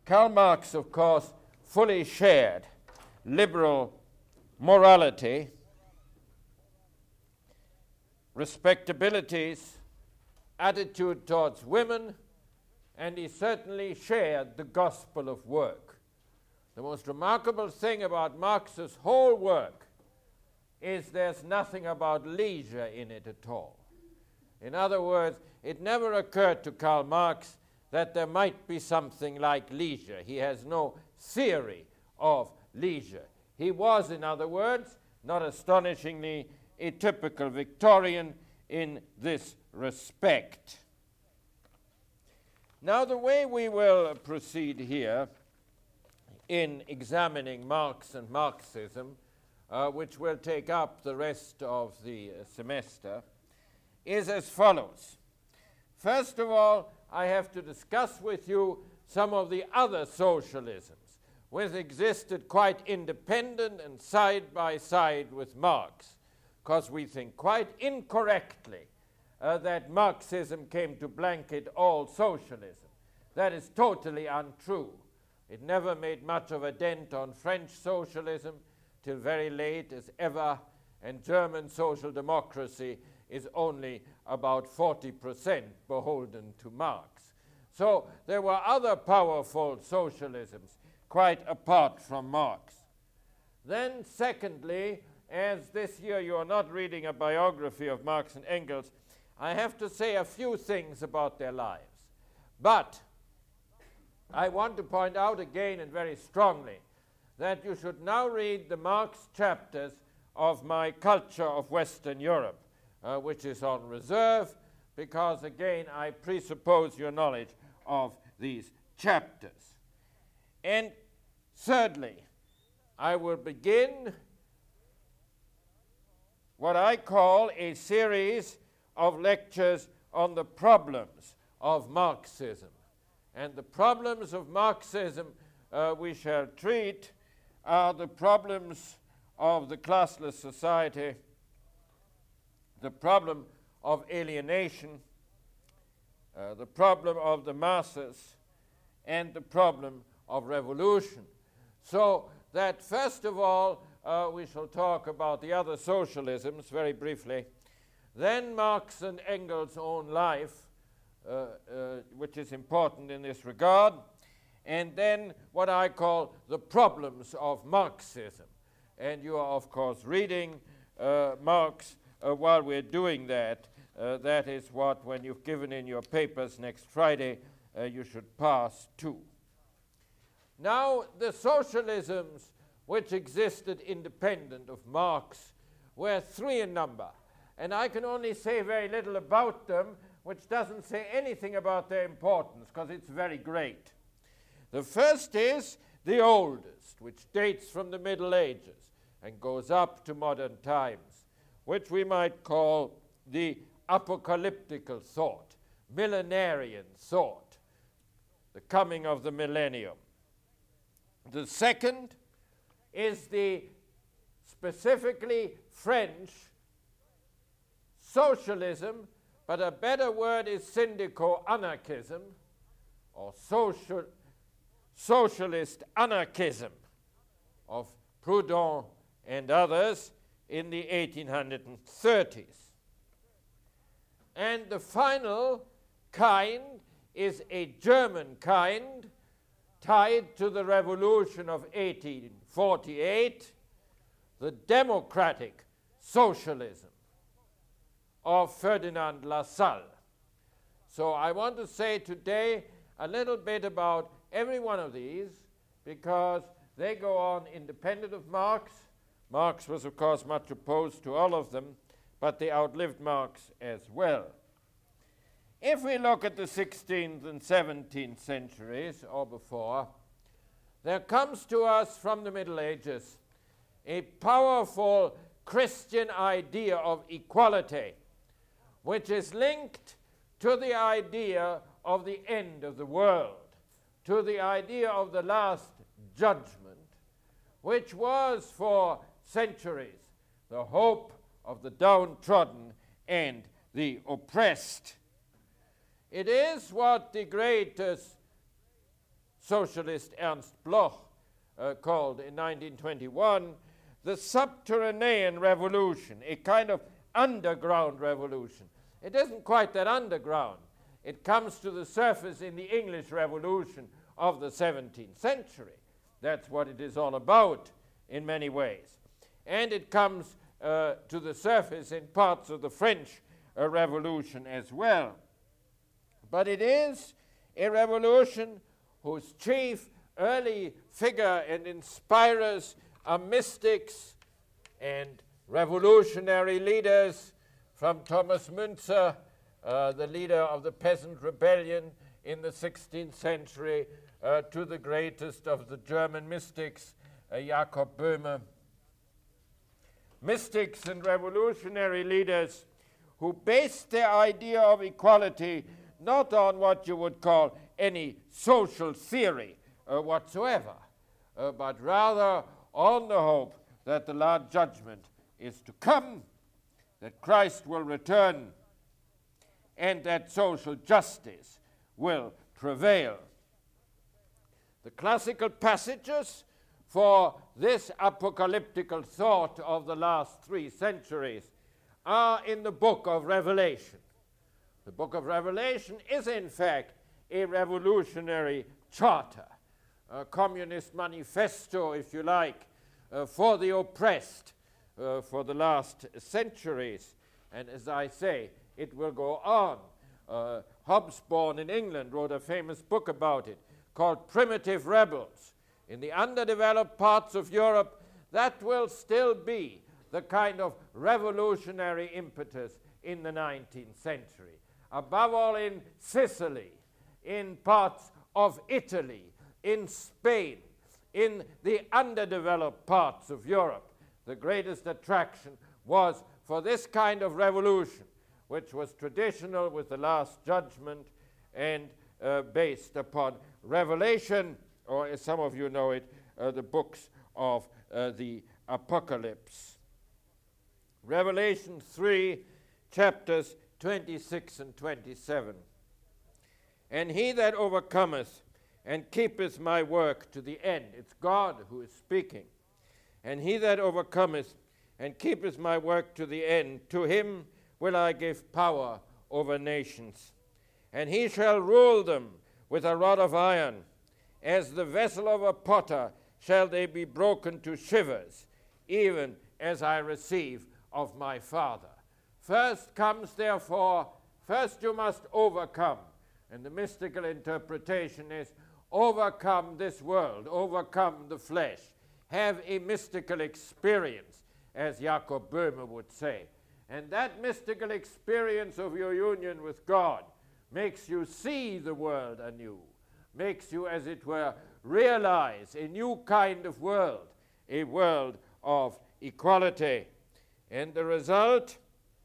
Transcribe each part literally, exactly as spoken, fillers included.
Karl Marx, of course, fully shared liberal morality, respectabilities, attitude towards women, and he certainly shared the gospel of work. The most remarkable thing about Marx's whole work is there's nothing about leisure in it at all. In other words, it never occurred to Karl Marx that there might be something like leisure. He has no theory of leisure. He was, in other words, not astonishingly, a typical Victorian in this respect. Now, the way we will proceed here in examining Marx and Marxism, uh, which will take up the rest of the uh, semester, is as follows. First of all, I have to discuss with you some of the other socialisms which existed quite independent and side by side with Marx, because we think quite incorrectly uh, that Marxism came to blanket all socialism. That is totally untrue. It never made much of a dent on French socialism till very late as ever, and German social democracy is only about forty percent beholden to Marx. So there were other powerful socialisms quite apart from Marx. Then secondly, as this year you are not reading a biography of Marx and Engels, I have to say a few things about their lives. But I want to point out again and very strongly that you should now read the Marx chapters of my Culture of Western Europe, uh, which is on reserve, because again I presuppose your knowledge of these chapters. And thirdly, I will begin what I call a series of lectures on the problems of Marxism. And the problems of Marxism uh, we shall treat are the problems of the classless society, the problem of alienation, uh, the problem of the masses, and the problem of revolution. So that first of all, uh, we shall talk about the other socialisms very briefly, then Marx and Engels' own life, uh, uh, which is important in this regard, and then what I call the problems of Marxism. And you are, of course, reading uh, Marx uh, while we're doing that. Uh, that is what, when you've given in your papers next Friday, uh, you should pass to. Now, the socialisms which existed independent of Marx were three in number. And I can only say very little about them, which doesn't say anything about their importance, because it's very great. The first is the oldest, which dates from the Middle Ages and goes up to modern times, which we might call the apocalyptical thought, millenarian thought, the coming of the millennium. The second is the specifically French socialism, but a better word is syndico-anarchism, or social, socialist anarchism of Proudhon and others in the eighteen thirties. And the final kind is a German kind tied to the revolution of eighteen forty-eight, the democratic socialism of Ferdinand Lassalle. So I want to say today a little bit about every one of these, because they go on independent of Marx. Marx was, of course, much opposed to all of them, but they outlived Marx as well. If we look at the sixteenth and seventeenth centuries, or before, there comes to us from the Middle Ages a powerful Christian idea of equality, which is linked to the idea of the end of the world, to the idea of the last judgment, which was for centuries the hope of the downtrodden and the oppressed. It is what the great uh, socialist Ernst Bloch uh, called in nineteen twenty-one the subterranean revolution, a kind of underground revolution. It isn't quite that underground. It comes to the surface in the English Revolution of the seventeenth century. That's what it is all about in many ways. And it comes uh, to the surface in parts of the French uh, Revolution as well. But it is a revolution whose chief early figure and inspirers are mystics and revolutionary leaders, from Thomas Müntzer, uh, the leader of the peasant rebellion in the sixteenth century, uh, to the greatest of the German mystics, uh, Jakob Böhme. Mystics and revolutionary leaders who based their idea of equality not on what you would call any social theory uh, whatsoever, uh, but rather on the hope that the Last Judgment is to come, that Christ will return, and that social justice will prevail. The classical passages for this apocalyptical thought of the last three centuries are in the book of Revelation. The book of Revelation is, in fact, a revolutionary charter, a communist manifesto, if you like, uh, for the oppressed uh, for the last centuries. And as I say, it will go on. Uh, Hobsbawm in England wrote a famous book about it called Primitive Rebels. In the underdeveloped parts of Europe, that will still be the kind of revolutionary impetus in the nineteenth century. Above all in Sicily, in parts of Italy, in Spain, in the underdeveloped parts of Europe, the greatest attraction was for this kind of revolution, which was traditional with the Last Judgment and uh, based upon Revelation, or as some of you know it, uh, the books of uh, the Apocalypse. Revelation three, chapters twenty-six and twenty-seven. And he that overcometh and keepeth my work to the end. It's God who is speaking. And he that overcometh and keepeth my work to the end, to him will I give power over nations. And he shall rule them with a rod of iron. As the vessel of a potter shall they be broken to shivers, even as I receive of my Father. First comes, therefore, first you must overcome. And the mystical interpretation is overcome this world, overcome the flesh, have a mystical experience, as Jakob Böhme would say. And that mystical experience of your union with God makes you see the world anew, makes you, as it were, realize a new kind of world, a world of equality. And the result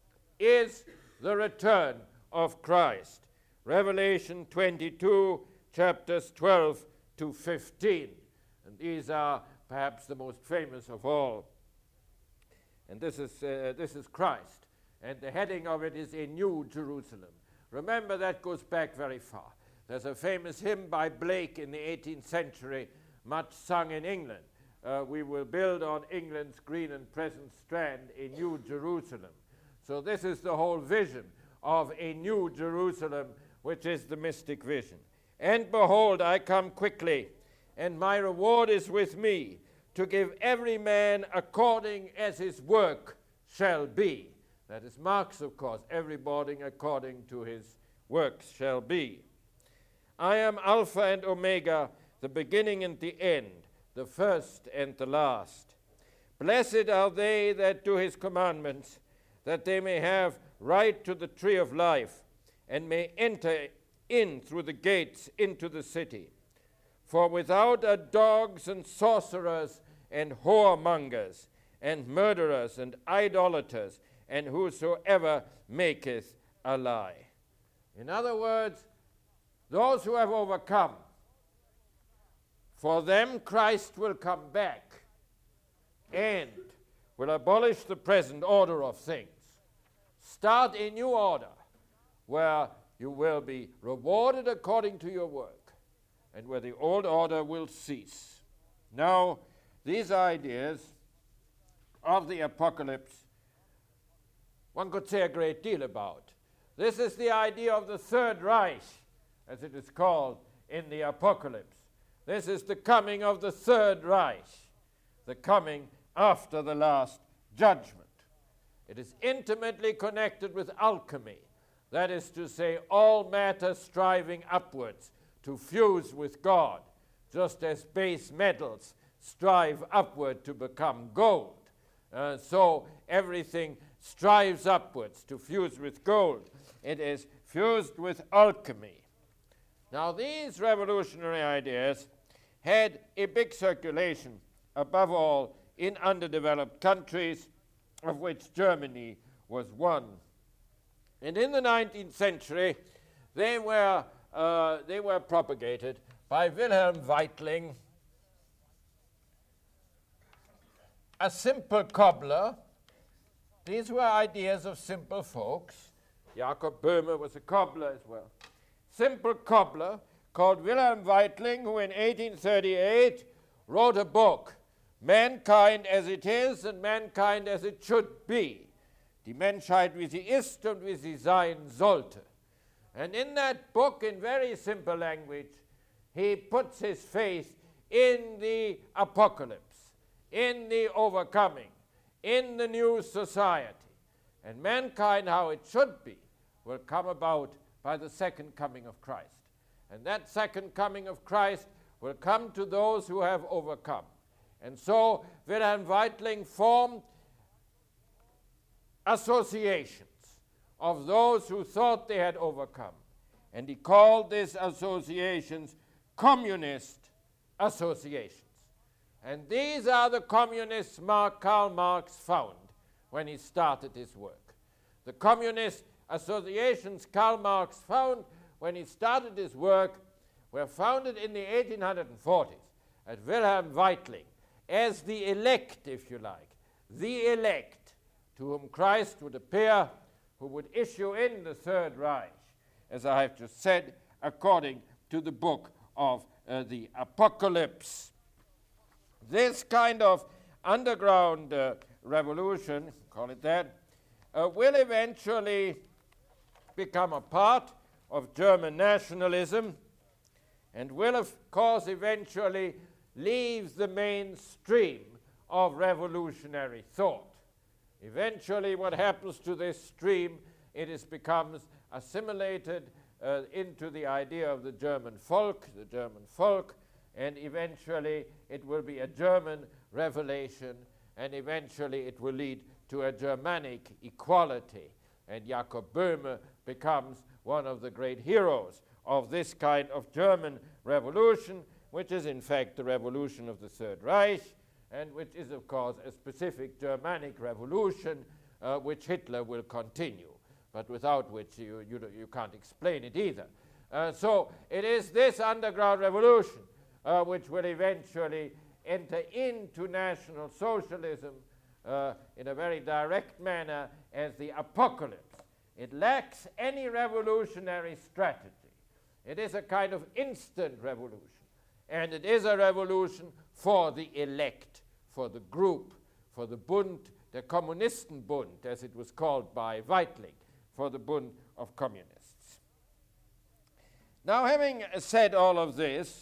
is the return of Christ. Revelation twenty-two, chapters twelve to fifteen. And these are perhaps the most famous of all. And this is, uh, this is Christ. And the heading of it is A New Jerusalem. Remember, that goes back very far. There's a famous hymn by Blake in the eighteenth century, much sung in England. Uh, we will build on England's green and pleasant strand a new Jerusalem. So this is the whole vision of a new Jerusalem, which is the mystic vision. And behold, I come quickly, and my reward is with me, to give every man according as his work shall be. That is Marx, of course, everybody according to his works shall be. I am Alpha and Omega, the beginning and the end, the first and the last. Blessed are they that do his commandments, that they may have right to the tree of life, and may enter in through the gates into the city. For without are dogs and sorcerers and whoremongers and murderers and idolaters and whosoever maketh a lie. In other words, those who have overcome, for them Christ will come back and will abolish the present order of things. Start a new order where you will be rewarded according to your work. and where the old order will cease. Now, these ideas of the apocalypse, one could say a great deal about. This is the idea of the Third Reich, as it is called in the apocalypse. This is the coming of the Third Reich, the coming after the last judgment. It is intimately connected with alchemy, that is to say, all matter striving upwards to fuse with God, just as base metals strive upward to become gold. Uh, so everything strives upwards to fuse with gold. It is fused with alchemy. Now, these revolutionary ideas had a big circulation, above all in underdeveloped countries, of which Germany was one. And in the nineteenth century, they were, uh, they were propagated by Wilhelm Weitling, a simple cobbler. These were ideas of simple folks. Jakob Böhme was a cobbler as well. Simple cobbler called Wilhelm Weitling, who in eighteen thirty-eight wrote a book, Mankind as it is and Mankind as it should be. Die Menschheit, wie sie ist und wie sie sein sollte. And in that book, in very simple language, he puts his faith in the apocalypse, in the overcoming, in the new society. And mankind, how it should be, will come about by the second coming of Christ. And that second coming of Christ will come to those who have overcome. And so Wilhelm Weitling formed associations of those who thought they had overcome. And he called these associations communist associations. And these are the communists Mark, Karl Marx found when he started his work. The communist associations Karl Marx found when he started his work were founded in the eighteen forties at Wilhelm Weitling as the elect, if you like, the elect to whom Christ would appear, who would issue in the Third Reich, as I have just said, according to the book of uh, the Apocalypse. This kind of underground uh, revolution, call it that, uh, will eventually become a part of German nationalism and will, of course, eventually leave the mainstream of revolutionary thought. Eventually, what happens to this stream, it is becomes assimilated uh, into the idea of the German folk, the German folk, and eventually it will be a German revelation, and eventually it will lead to a Germanic equality. And Jakob Böhme becomes one of the great heroes of this kind of German revolution, which is in fact the revolution of the Third Reich, and which is, of course, a specific Germanic revolution uh, which Hitler will continue, but without which you, you, you can't explain it either. Uh, so it is this underground revolution uh, which will eventually enter into National Socialism uh, in a very direct manner as the apocalypse. It lacks any revolutionary strategy. It is a kind of instant revolution. And it is a revolution for the elect, for the group, for the Bund, the Kommunistenbund, as it was called by Weitling, for the Bund of Communists. Now, having said all of this,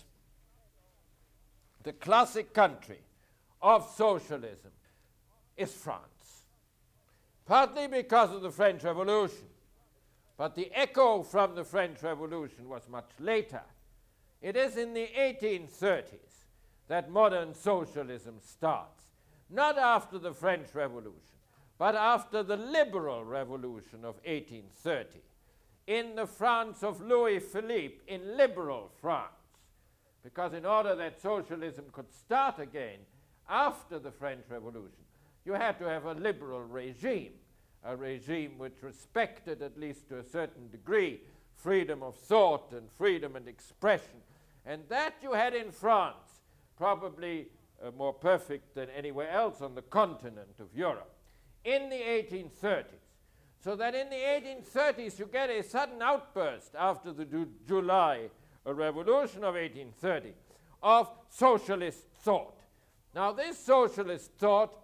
the classic country of socialism is France, partly because of the French Revolution, but the echo from the French Revolution was much later. It is in the eighteen thirties that modern socialism starts, not after the French Revolution, but after the liberal revolution of eighteen thirty, in the France of Louis Philippe, in liberal France. Because in order that socialism could start again after the French Revolution, you had to have a liberal regime, a regime which respected, at least to a certain degree, freedom of thought and freedom and expression. And that you had in France, probably uh, more perfect than anywhere else on the continent of Europe, in the eighteen thirties. So that in the eighteen thirties you get a sudden outburst after the du- July uh, Revolution of eighteen thirty, of socialist thought. Now, this socialist thought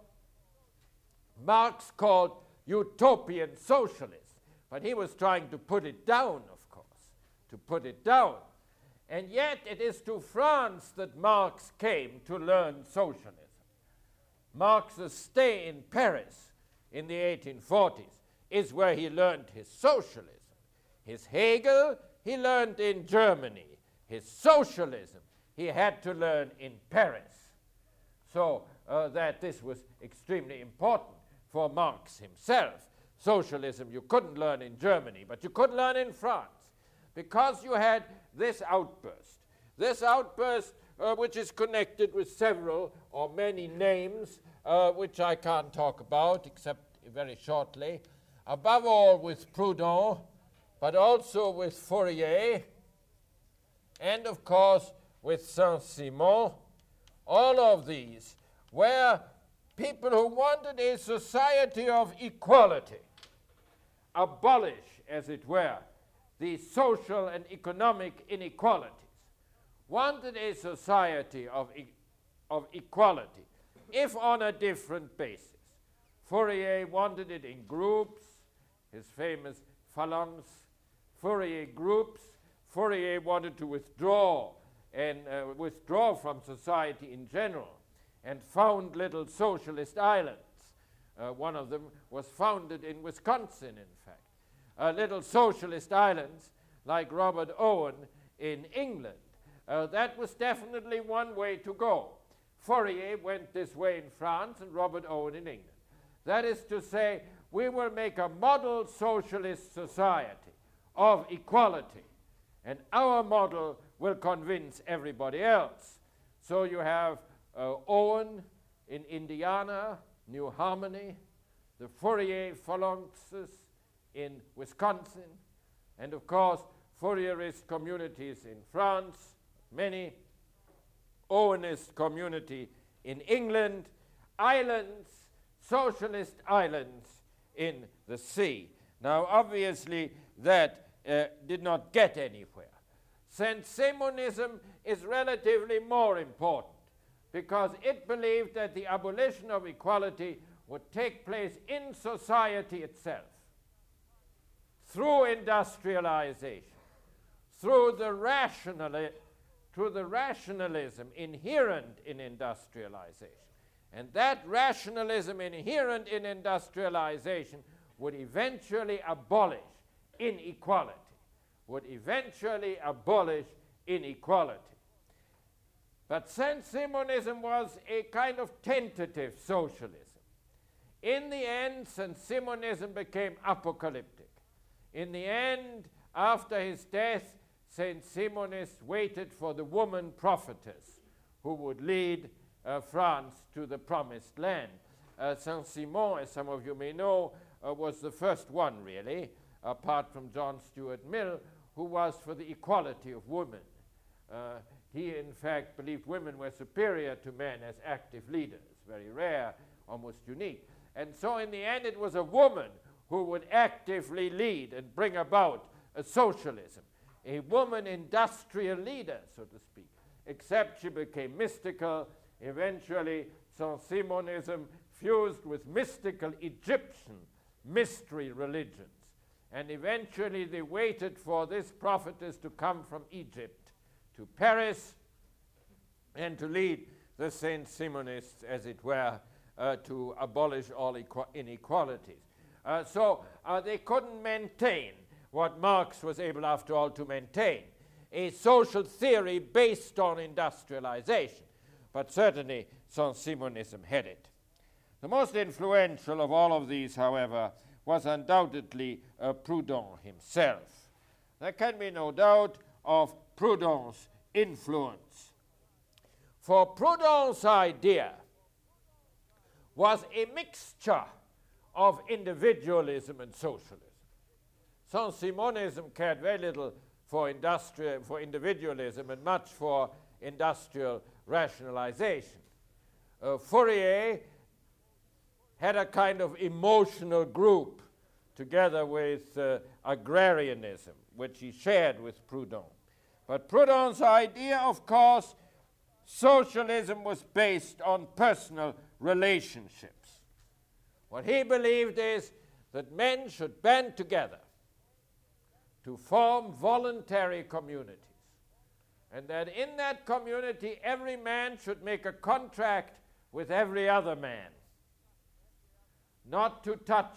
Marx called utopian socialism, but he was trying to put it down, of course, to put it down. And yet it is to France that Marx came to learn socialism. Marx's stay in Paris in the eighteen forties is where he learned his socialism. His Hegel he learned in Germany. His socialism he had to learn in Paris. So uh, that this was extremely important for Marx himself. Socialism you couldn't learn in Germany, but you could learn in France, because you had this outburst. This outburst, uh, which is connected with several or many names, uh, which I can't talk about except very shortly, above all with Proudhon, but also with Fourier, and of course with Saint-Simon. All of these were people who wanted a society of equality, abolish, as it were, the social and economic inequalities, wanted a society of, e- of equality, if on a different basis. Fourier wanted it in groups, his famous phalanx Fourier groups. Fourier wanted to withdraw and uh, withdraw from society in general and found little socialist islands. Uh, one of them was founded in Wisconsin, in fact. Uh, little socialist islands like Robert Owen in England. Uh, that was definitely one way to go. Fourier went this way in France and Robert Owen in England. That is to say, we will make a model socialist society of equality, and our model will convince everybody else. So you have uh, Owen in Indiana, New Harmony, the Fourier phalanxes in Wisconsin, and of course Fourierist communities in France, many Owenist community in England, islands, socialist islands in the sea. Now obviously that uh, did not get anywhere. Saint-Simonism is relatively more important because it believed that the abolition of equality would take place in society itself, through industrialization, through the rationali- through the rationalism inherent in industrialization. And that rationalism inherent in industrialization would eventually abolish inequality, would eventually abolish inequality. But Saint-Simonism was a kind of tentative socialism. In the end, Saint-Simonism became apocalyptic. In the end, after his death, Saint-Simonists waited for the woman prophetess who would lead uh, France to the promised land. Uh, Saint-Simon, as some of you may know, uh, was the first one, really, apart from John Stuart Mill, who was for the equality of women. Uh, he, in fact, believed women were superior to men as active leaders, very rare, almost unique. And so in the end, it was a woman who would actively lead and bring about a socialism, a woman industrial leader, so to speak, except she became mystical. Eventually, Saint-Simonism fused with mystical Egyptian mystery religions. And eventually they waited for this prophetess to come from Egypt to Paris and to lead the Saint-Simonists, as it were, uh, to abolish all equ- inequalities. Uh, so uh, they couldn't maintain what Marx was able, after all, to maintain, a social theory based on industrialization. But certainly Saint-Simonism had it. The most influential of all of these, however, was undoubtedly uh, Proudhon himself. There can be no doubt of Proudhon's influence. For Proudhon's idea was a mixture of individualism and socialism. Saint-Simonism cared very little for, industrial, for individualism and much for industrial rationalization. Uh, Fourier had a kind of emotional group together with uh, agrarianism, which he shared with Proudhon. But Proudhon's idea, of course, socialism was based on personal relationships. What he believed is that men should band together to form voluntary communities, and that in that community every man should make a contract with every other man not to touch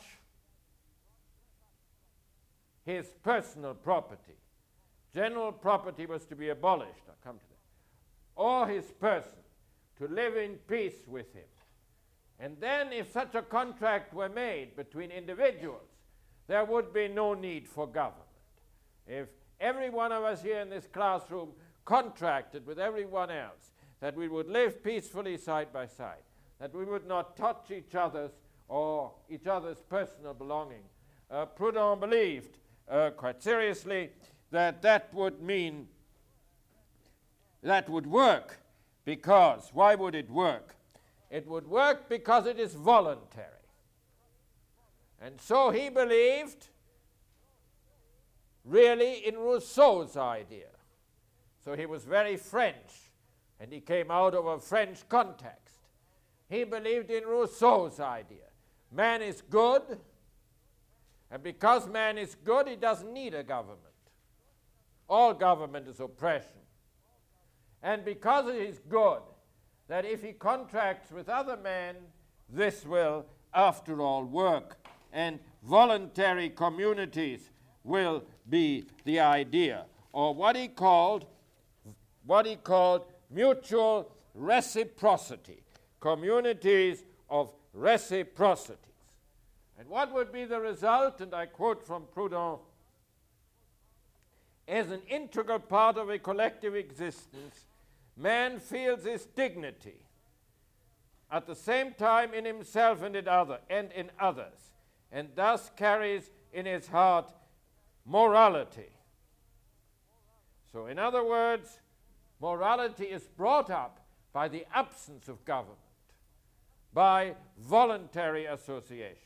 his personal property. General property was to be abolished, I'll come to that, or his person, to live in peace with him. And then if such a contract were made between individuals, there would be no need for government. If every one of us here in this classroom contracted with everyone else that we would live peacefully side by side, that we would not touch each other's or each other's personal belonging, uh, Proudhon believed uh, quite seriously that that would mean, that would work, because, why would it work? It would work because it is voluntary. And so he believed really in Rousseau's idea. So he was very French, and he came out of a French context. He believed in Rousseau's idea. Man is good, and because man is good, he doesn't need a government. All government is oppression. And because it is good, that if he contracts with other men, this will, after all, work, and voluntary communities will be the idea, or what he called, what he called mutual reciprocity, communities of reciprocities. And what would be the result? And I quote from Proudhon: as an integral part of a collective existence, man feels his dignity at the same time in himself and in other and in others, and thus carries in his heart morality. So in other words, morality is brought up by the absence of government, by voluntary associations.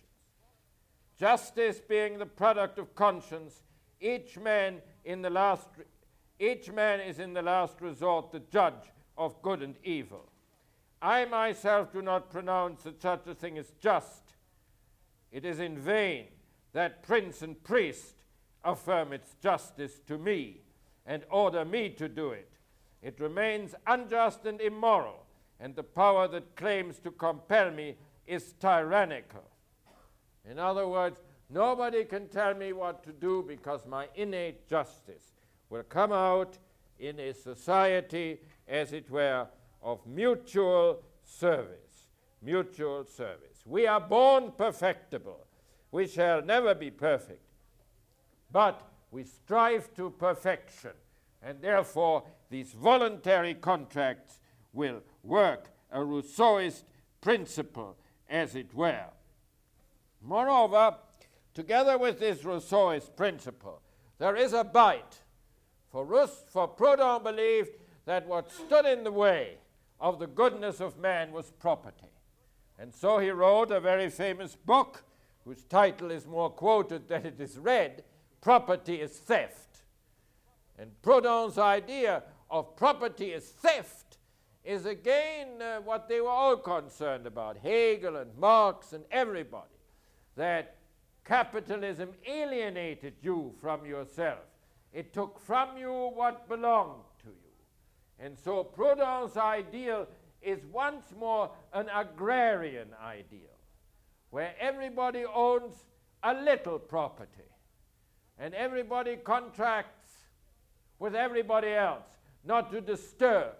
Justice being the product of conscience, each man in the last each man is in the last resort the judge of good and evil. I myself do not pronounce that such a thing is just. It is in vain that prince and priest affirm its justice to me and order me to do it. It remains unjust and immoral, and the power that claims to compel me is tyrannical. In other words, nobody can tell me what to do, because my innate justice will come out in a society, as it were, of mutual service. Mutual service. We are born perfectible. We shall never be perfect, but we strive to perfection, and therefore these voluntary contracts will work, a Rousseauist principle, as it were. Moreover, together with this Rousseauist principle, there is a bite. For, Rous- for Proudhon believed that what stood in the way of the goodness of man was property. And so he wrote a very famous book, whose title is more quoted than it is read, Property is Theft. And Proudhon's idea of property as theft is again uh, what they were all concerned about, Hegel and Marx and everybody, that capitalism alienated you from yourself. It took from you what belonged to you. And so Proudhon's ideal is once more an agrarian ideal, where everybody owns a little property, and everybody contracts with everybody else not to disturb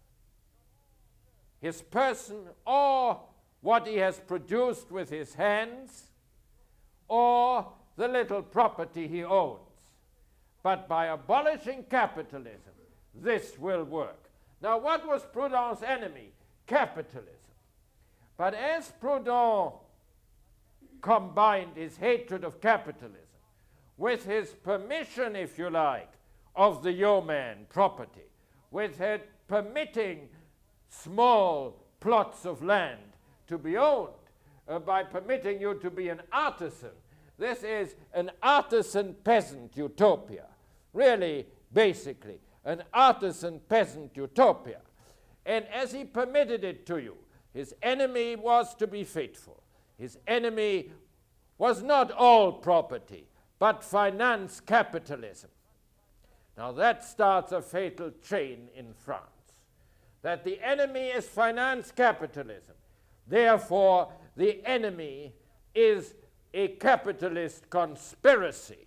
his person or what he has produced with his hands or the little property he owns. But by abolishing capitalism, this will work. Now, what was Proudhon's enemy? Capitalism. But as Proudhon combined his hatred of capitalism with his permission, if you like, of the yeoman property, with his permitting small plots of land to be owned, uh, by permitting you to be an artisan. This is an artisan peasant utopia, really, basically. an artisan peasant utopia. And as he permitted it to you, his enemy was to be faithful. His enemy was not all property, but finance capitalism. Now that starts a fatal chain in France, that the enemy is finance capitalism. Therefore, the enemy is a capitalist conspiracy.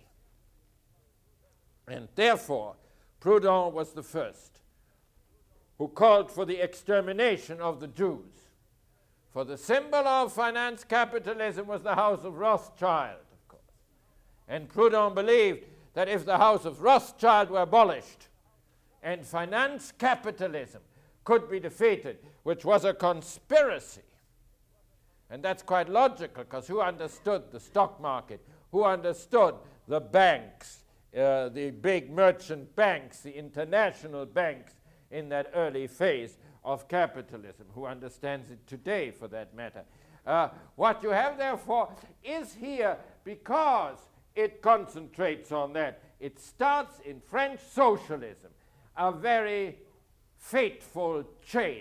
And therefore, Proudhon was the first who called for the extermination of the Jews. For the symbol of finance capitalism was the House of Rothschild, of course. And Proudhon believed that if the House of Rothschild were abolished and finance capitalism could be defeated, which was a conspiracy, and that's quite logical, because who understood the stock market? Who understood the banks, uh, the big merchant banks, the international banks in that early phase of capitalism? Who understands it today, for that matter? Uh, what you have, therefore, is here, because it concentrates on that. It starts in French socialism, a very fateful chain.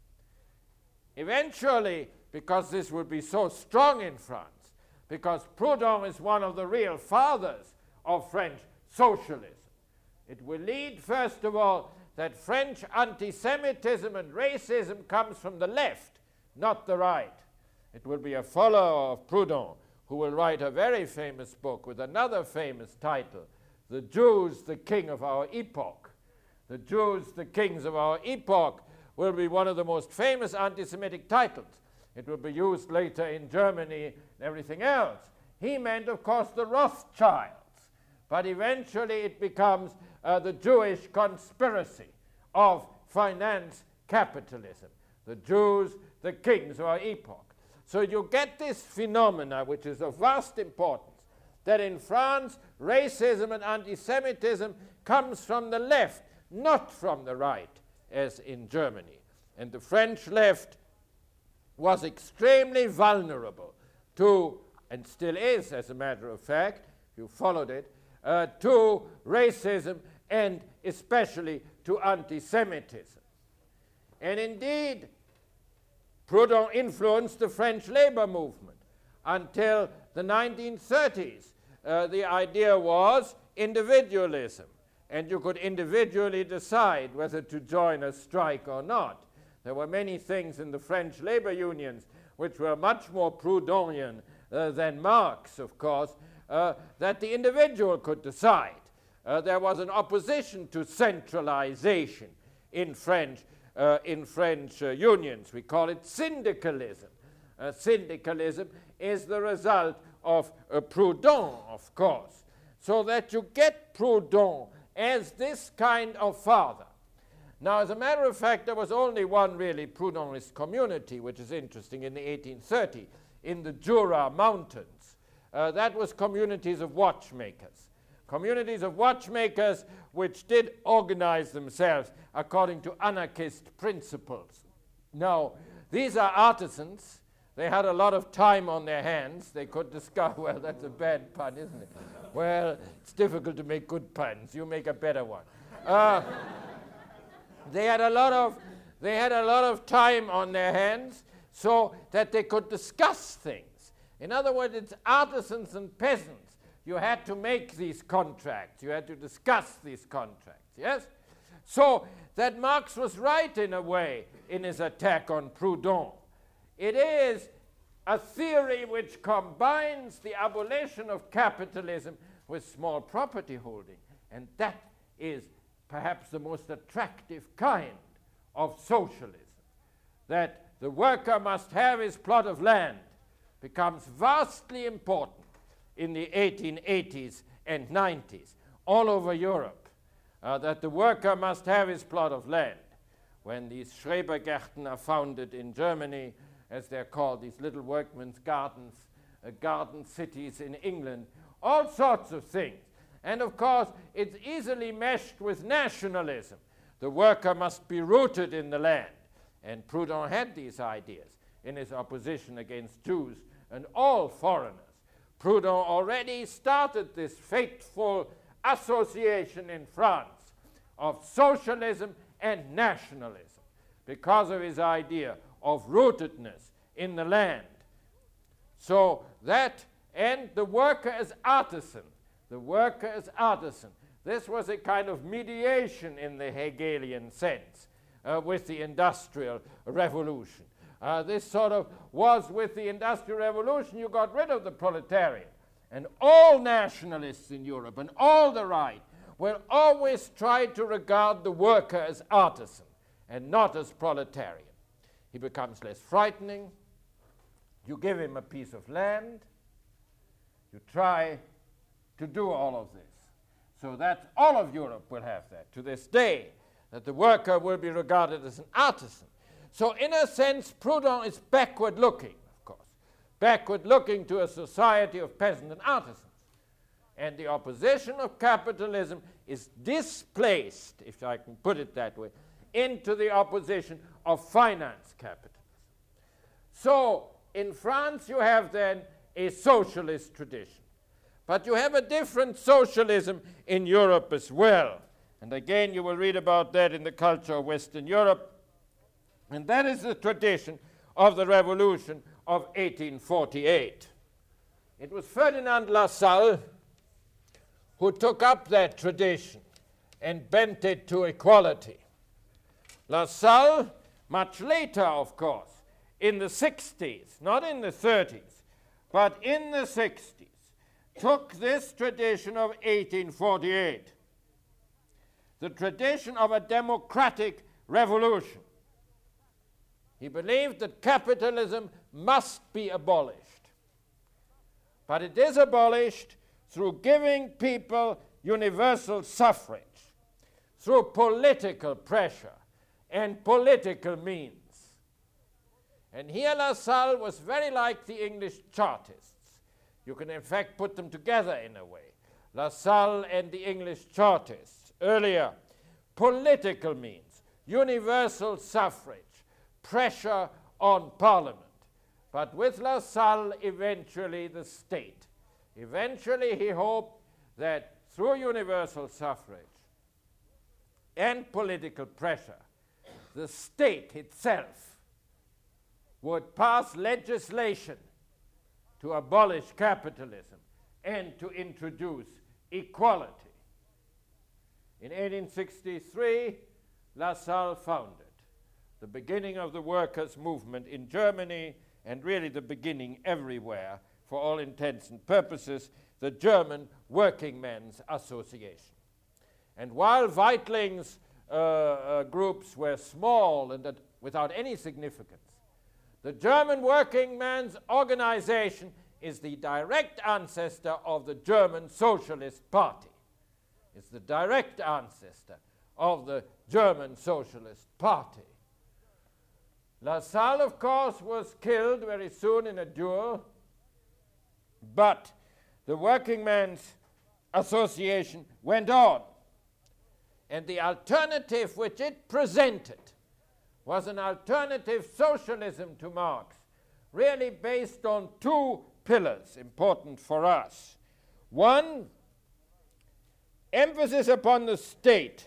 Eventually, because this would be so strong in France, because Proudhon is one of the real fathers of French socialism, it will lead, first of all, that French anti-Semitism and racism comes from the left, not the right. It will be a follower of Proudhon who will write a very famous book with another famous title, The Jews, the King of Our Epoch. The Jews, the Kings of Our Epoch will be one of the most famous anti-Semitic titles. It will be used later in Germany and everything else. He meant, of course, the Rothschilds, but eventually it becomes uh, the Jewish conspiracy of finance capitalism. The Jews, the kings of our epoch. So you get this phenomena, which is of vast importance, that in France, racism and anti-Semitism comes from the left, not from the right, as in Germany. And the French left was extremely vulnerable to, and still is, as a matter of fact, you followed it, uh, to racism and especially to anti-Semitism. And indeed, Proudhon influenced the French labor movement until the nineteen thirties. Uh, the idea was individualism, and you could individually decide whether to join a strike or not. There were many things in the French labor unions which were much more Proudhonian uh, than Marx, of course, uh, that the individual could decide. Uh, there was an opposition to centralization in French, uh, in French uh, unions. We call it syndicalism. Uh, syndicalism is the result of uh, Proudhon, of course. So that you get Proudhon as this kind of father. Now, as a matter of fact, there was only one really Proudhonist community, which is interesting, in the eighteen thirties, in the Jura Mountains. Uh, that was communities of watchmakers. Communities of watchmakers which did organize themselves according to anarchist principles. Now, these are artisans. They had a lot of time on their hands. They could discover, well, that's a bad pun, isn't it? Well, it's difficult to make good puns. You make a better one. Uh, They had a lot of, they had a lot of time on their hands so that they could discuss things. In other words, it's artisans and peasants. You had to make these contracts. You had to discuss these contracts, yes? So that Marx was right in a way in his attack on Proudhon. It is a theory which combines the abolition of capitalism with small property holding, and that is perhaps the most attractive kind of socialism, that the worker must have his plot of land, becomes vastly important in the eighteen eighties and nineties all over Europe, uh, that the worker must have his plot of land. When these Schrebergärten are founded in Germany, as they're called, these little workmen's gardens, uh, garden cities in England, all sorts of things. And of course, it's easily meshed with nationalism. The worker must be rooted in the land. And Proudhon had these ideas in his opposition against Jews and all foreigners. Proudhon already started this fateful association in France of socialism and nationalism because of his idea of rootedness in the land. So that, and the worker as artisan, the worker as artisan. This was a kind of mediation in the Hegelian sense uh, with the Industrial Revolution. Uh, this sort of was with the Industrial Revolution, you got rid of the proletariat. And all nationalists in Europe and all the right will always try to regard the worker as artisan and not as proletarian. He becomes less frightening. You give him a piece of land. You try to do all of this. So that all of Europe will have that to this day, that the worker will be regarded as an artisan. So in a sense, Proudhon is backward looking, of course, backward looking to a society of peasant and artisans. And the opposition of capitalism is displaced, if I can put it that way, into the opposition of finance capitalism. So in France you have then a socialist tradition. But you have a different socialism in Europe as well. And again, you will read about that in the culture of Western Europe. And that is the tradition of the revolution of eighteen forty-eight. It was Ferdinand Lassalle who took up that tradition and bent it to equality. Lassalle, much later, of course, in the sixties, not in the thirties, but in the sixties, took this tradition of eighteen forty-eight, the tradition of a democratic revolution. He believed that capitalism must be abolished. But it is abolished through giving people universal suffrage, through political pressure and political means. And here Lassalle was very like the English Chartists. You can in fact put them together in a way. Lassalle and the English Chartists. Earlier, political means, universal suffrage, pressure on Parliament. But with Lassalle, eventually the state. Eventually he hoped that through universal suffrage and political pressure, the state itself would pass legislation to abolish capitalism and to introduce equality. In eighteen sixty-three, Lassalle founded the beginning of the workers' movement in Germany, and really the beginning everywhere, for all intents and purposes, the German Working Men's Association. And while Weitling's uh, uh, groups were small and that without any significance, the German Working Men's Organization is the direct ancestor of the German Socialist Party. It's the direct ancestor of the German Socialist Party. Lassalle, of course, was killed very soon in a duel, but the Working Men's Association went on. And the alternative which it presented was an alternative socialism to Marx, really based on two pillars important for us. One, emphasis upon the state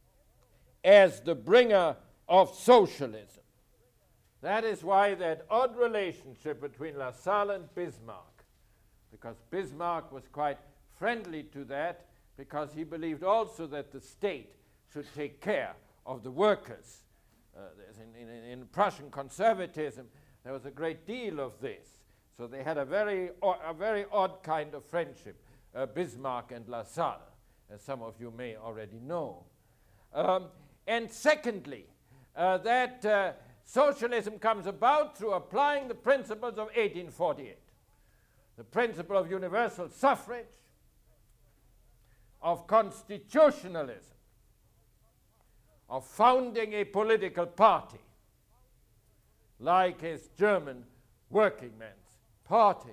as the bringer of socialism. That is why that odd relationship between Lassalle and Bismarck, because Bismarck was quite friendly to that, because he believed also that the state should take care of the workers. Uh, in, in, in Prussian conservatism, there was a great deal of this. So they had a very, a very odd kind of friendship, uh, Bismarck and Lassalle, as some of you may already know. Um, and secondly, uh, that uh, socialism comes about through applying the principles of eighteen forty-eight. The principle of universal suffrage, of constitutionalism, of founding a political party, like his German Working Men's Party.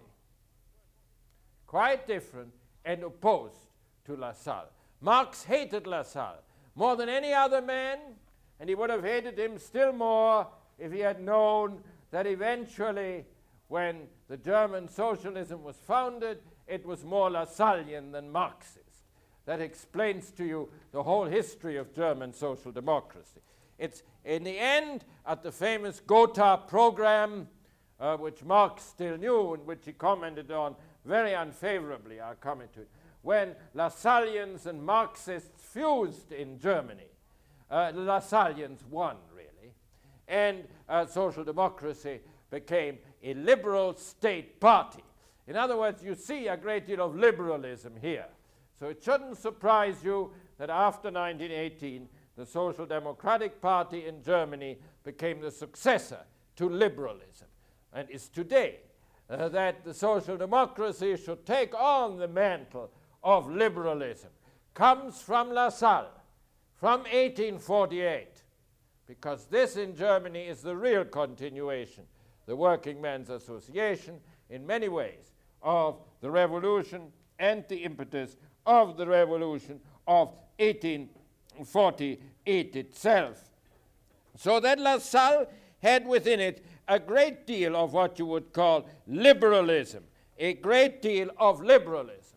Quite different and opposed to Lassalle. Marx hated Lassalle more than any other man, and he would have hated him still more if he had known that eventually, when the German socialism was founded, it was more Lassallean than Marxist. that explains to you the whole history of German social democracy. It's in the end, at the famous Gotha program, uh, which Marx still knew and which he commented on very unfavorably, I'll come into it, when Lassallians and Marxists fused in Germany. Uh, the Lassallians won, really, and uh, social democracy became a liberal state party. In other words, you see a great deal of liberalism here. So it shouldn't surprise you that after nineteen eighteen, the Social Democratic Party in Germany became the successor to liberalism, and is today uh, that the social democracy should take on the mantle of liberalism comes from Lassalle, from eighteen forty-eight, because this in Germany is the real continuation, the Working Men's Association, in many ways, of the revolution and the impetus of the revolution of eighteen forty-eight itself. So that Lassalle had within it a great deal of what you would call liberalism, a great deal of liberalism.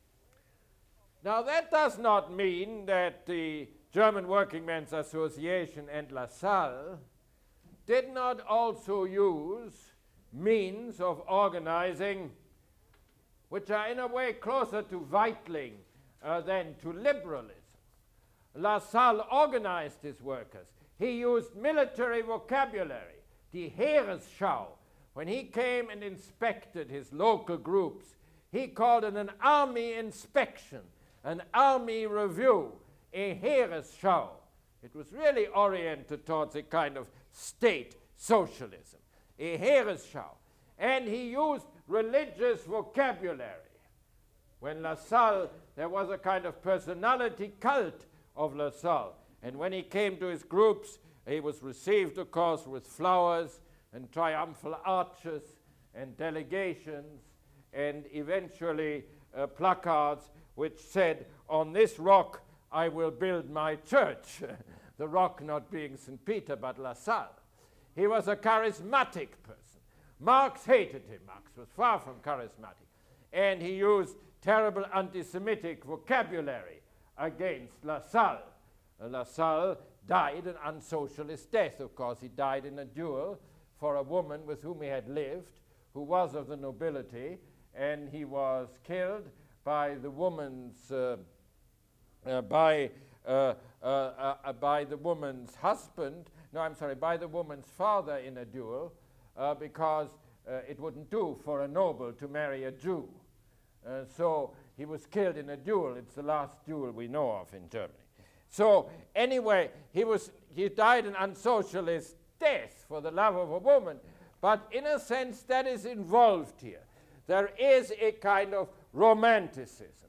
Now that does not mean that the German Working Men's Association and Lassalle did not also use means of organizing which are in a way closer to Weitling uh, than to liberalism. Lassalle organized his workers. He used military vocabulary, die Heeresschau. When he came and inspected his local groups, he called it an army inspection, an army review, a Heeresschau. It was really oriented towards a kind of state socialism, a Heeresschau. And he used religious vocabulary. When Lassalle, there was a kind of personality cult of Lassalle. And when he came to his groups, he was received, of course, with flowers and triumphal arches and delegations and eventually uh, placards which said, "On this rock I will build my church," the rock not being Saint Peter but Lassalle. He was a charismatic person. Marx hated him. Marx was far from charismatic. And he used terrible anti-Semitic vocabulary against Lassalle. Uh, Lassalle died an unsocialist death, of course. He died in a duel for a woman with whom he had lived, who was of the nobility, and he was killed by the woman's uh, uh, by uh, uh, uh, uh, by the woman's husband. No, I'm sorry, by the woman's father in a duel, uh, because uh, it wouldn't do for a noble to marry a Jew. Uh, so he was killed in a duel. It's the last duel we know of in Germany. So anyway, he was he died an unsocialist death for the love of a woman. But in a sense, that is involved here. There is a kind of romanticism.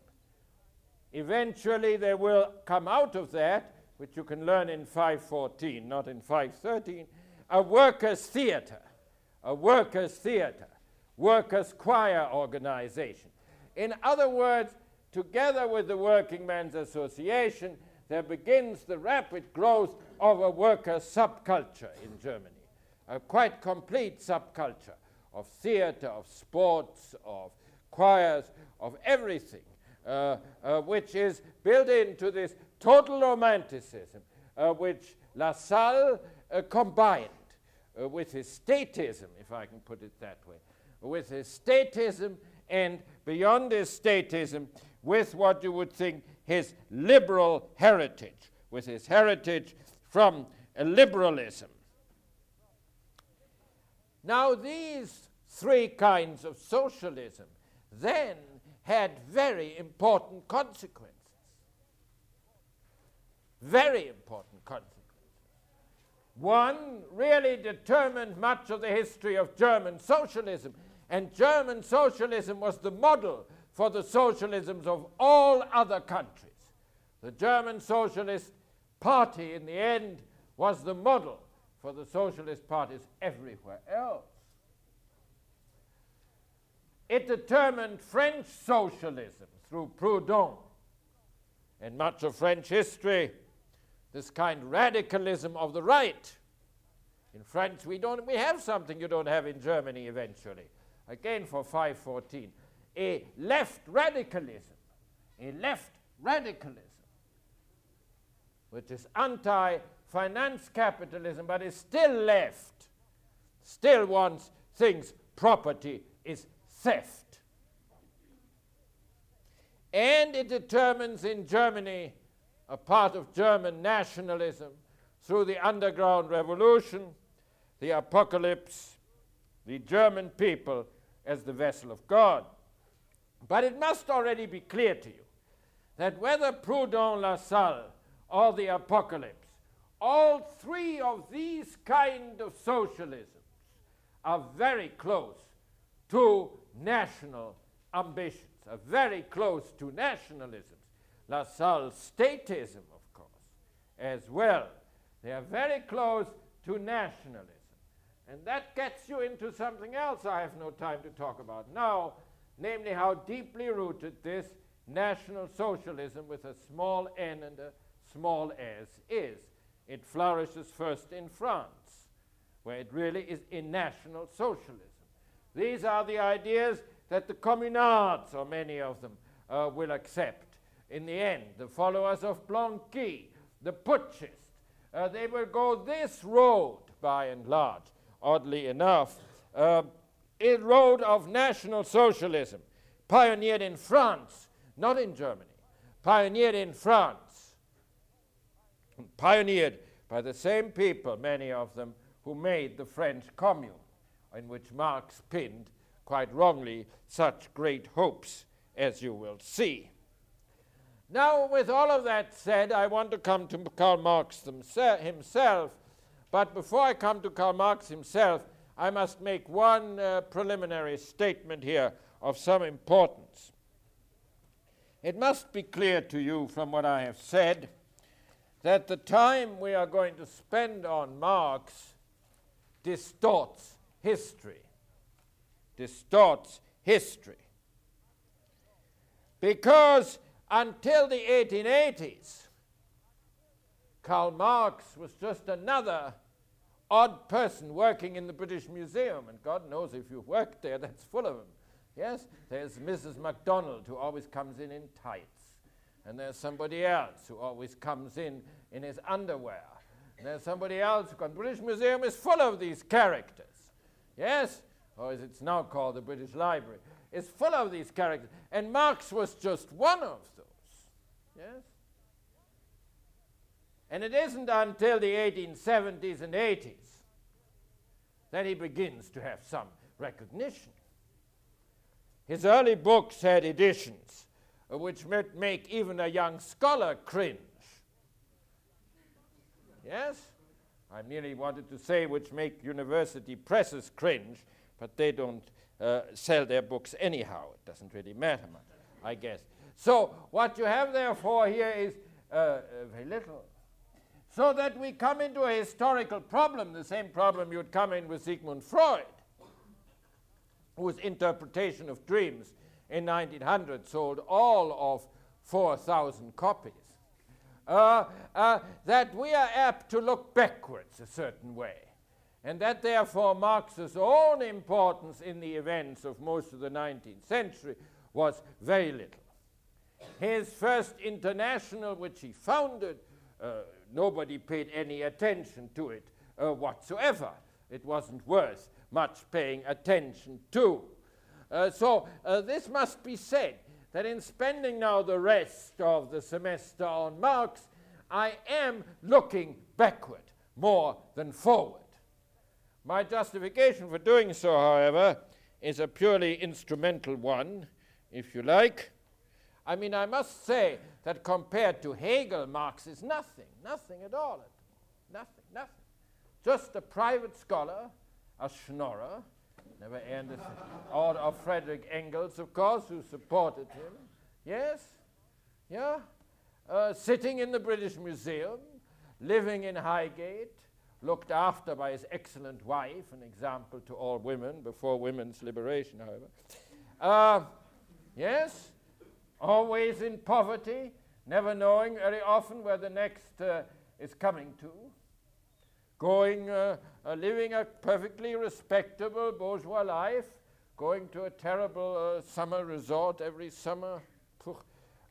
Eventually, there will come out of that, which you can learn in five fourteen, not in five thirteen, a workers' theater, a workers' theater, workers' choir organization. In other words, together with the Working Men's Association, there begins the rapid growth of a workers' subculture in Germany, a quite complete subculture of theater, of sports, of choirs, of everything, uh, uh, which is built into this total romanticism, uh, which Lassalle uh, combined uh, with his statism, if I can put it that way, with his statism, and beyond his statism, with what you would think his liberal heritage, with his heritage from uh, liberalism. Now, these three kinds of socialism then had very important consequences. Very important consequences. One really determined much of the history of German socialism, and German socialism was the model for the socialisms of all other countries. The German Socialist Party, in the end, was the model for the socialist parties everywhere else. It determined French socialism through Proudhon. And much of French history, this kind of radicalism of the right. In French, we don't we have something you don't have in Germany eventually. Again, for five fourteen, a left radicalism, a left radicalism, which is anti-finance capitalism, but is still left, still wants things property is theft. And it determines in Germany a part of German nationalism through the underground revolution, the apocalypse, the German people as the vessel of God. But it must already be clear to you that whether Proudhon, Lassalle, or the apocalypse, all three of these kind of socialisms are very close to national ambitions, are very close to nationalisms. Lassalle's statism, of course, as well. They are very close to nationalism. And that gets you into something else I have no time to talk about now, namely how deeply rooted this National Socialism with a small n and a small s is. It flourishes first in France, where it really is in National Socialism. These are the ideas that the communards, or many of them, uh, will accept. In the end, the followers of Blanqui, the putschists, uh, they will go this road, by and large, oddly enough, uh, a road of National Socialism, pioneered in France, not in Germany, pioneered in France, pioneered by the same people, many of them, who made the French Commune, in which Marx pinned, quite wrongly, such great hopes, as you will see. Now, with all of that said, I want to come to Karl Marx themse- himself, but before I come to Karl Marx himself, I must make one uh, preliminary statement here of some importance. It must be clear to you from what I have said that the time we are going to spend on Marx distorts history, distorts history. Because until the eighteen eighties, Karl Marx was just another odd person working in the British Museum, and God knows if you've worked there, that's full of them. Yes, there's Missus MacDonald, who always comes in in tights, and there's somebody else who always comes in in his underwear, and there's somebody else who comes. The British Museum is full of these characters, yes, or as it's now called, the British Library, is full of these characters, and Marx was just one of those, yes? And it isn't until the eighteen seventies and eighties that he begins to have some recognition. His early books had editions uh, which might make even a young scholar cringe. Yes? I merely wanted to say which make university presses cringe, but they don't uh, sell their books anyhow. It doesn't really matter much, I guess. So what you have therefore here is uh, uh, very little. So that we come into a historical problem, the same problem you'd come in with Sigmund Freud, whose interpretation of dreams in nineteen hundred sold all of four thousand copies, uh, uh, that we are apt to look backwards a certain way, and that therefore Marx's own importance in the events of most of the nineteenth century was very little. His first international, which he founded, uh, nobody paid any attention to it uh, whatsoever. It wasn't worth much paying attention to. Uh, so uh, this must be said, that in spending now the rest of the semester on Marx, I am looking backward more than forward. My justification for doing so, however, is a purely instrumental one, if you like. I mean, I must say that compared to Hegel, Marx is nothing, nothing at all. Nothing, nothing. Just a private scholar, a schnorrer, never ended, or of Frederick Engels, of course, who supported him. Yes, yeah, uh, sitting in the British Museum, living in Highgate, looked after by his excellent wife, an example to all women, before women's liberation, however. Uh, yes, always in poverty, never knowing very often where the next uh, is coming to, going, uh, uh, living a perfectly respectable bourgeois life, going to a terrible uh, summer resort every summer,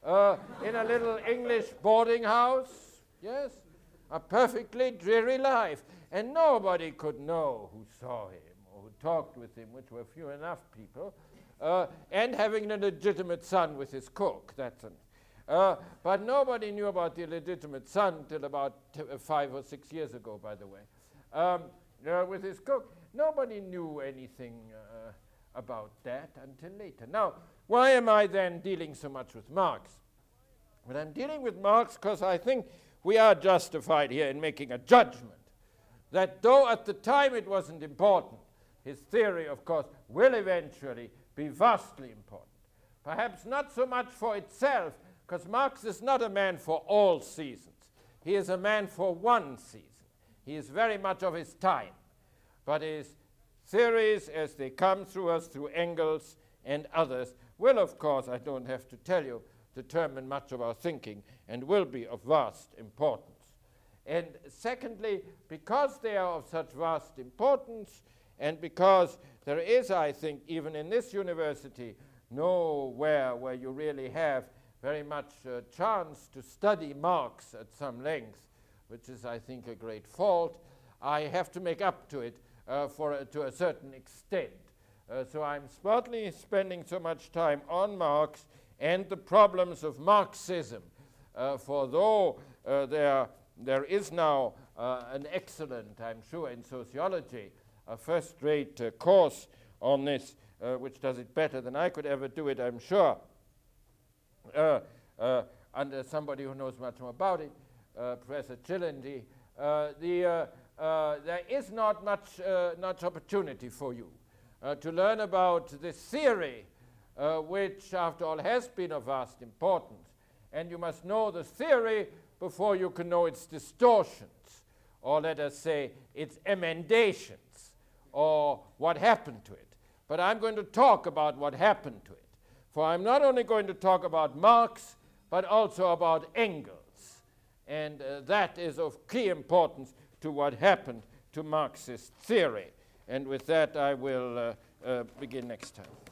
uh, in a little English boarding house. Yes, a perfectly dreary life. And nobody could know who saw him or who talked with him, which were few enough people, uh, and having a legitimate son with his cook. That's an, uh, but nobody knew about the illegitimate son till about t- uh, five or six years ago, by the way, um, uh, with his cook. Nobody knew anything uh, about that until later. Now, why am I then dealing so much with Marx? Well, I'm dealing with Marx because I think we are justified here in making a judgment that though at the time it wasn't important, his theory, of course, will eventually be vastly important. Perhaps not so much for itself, because Marx is not a man for all seasons. He is a man for one season. He is very much of his time. But his theories, as they come through us, through Engels and others, will, of course, I don't have to tell you, determine much of our thinking and will be of vast importance. And secondly, because they are of such vast importance, and because there is, I think, even in this university, nowhere where you really have very much uh, chance to study Marx at some length, which is, I think, a great fault, I have to make up to it uh, for uh, to a certain extent. Uh, so I'm partly spending so much time on Marx and the problems of Marxism. Uh, for though uh, there, there is now uh, an excellent, I'm sure, in sociology, a first-rate uh, course on this, uh, which does it better than I could ever do it, I'm sure, uh, uh, under somebody who knows much more about it, uh, Professor Chilindy, uh, the, uh, uh, there is not much, uh, much opportunity for you uh, to learn about this theory, uh, which, after all, has been of vast importance. And you must know the theory before you can know its distortions, or let us say, its emendations, or what happened to it. But I'm going to talk about what happened to it. For I'm not only going to talk about Marx, but also about Engels. And uh, that is of key importance to what happened to Marxist theory. And with that, I will uh, uh, begin next time.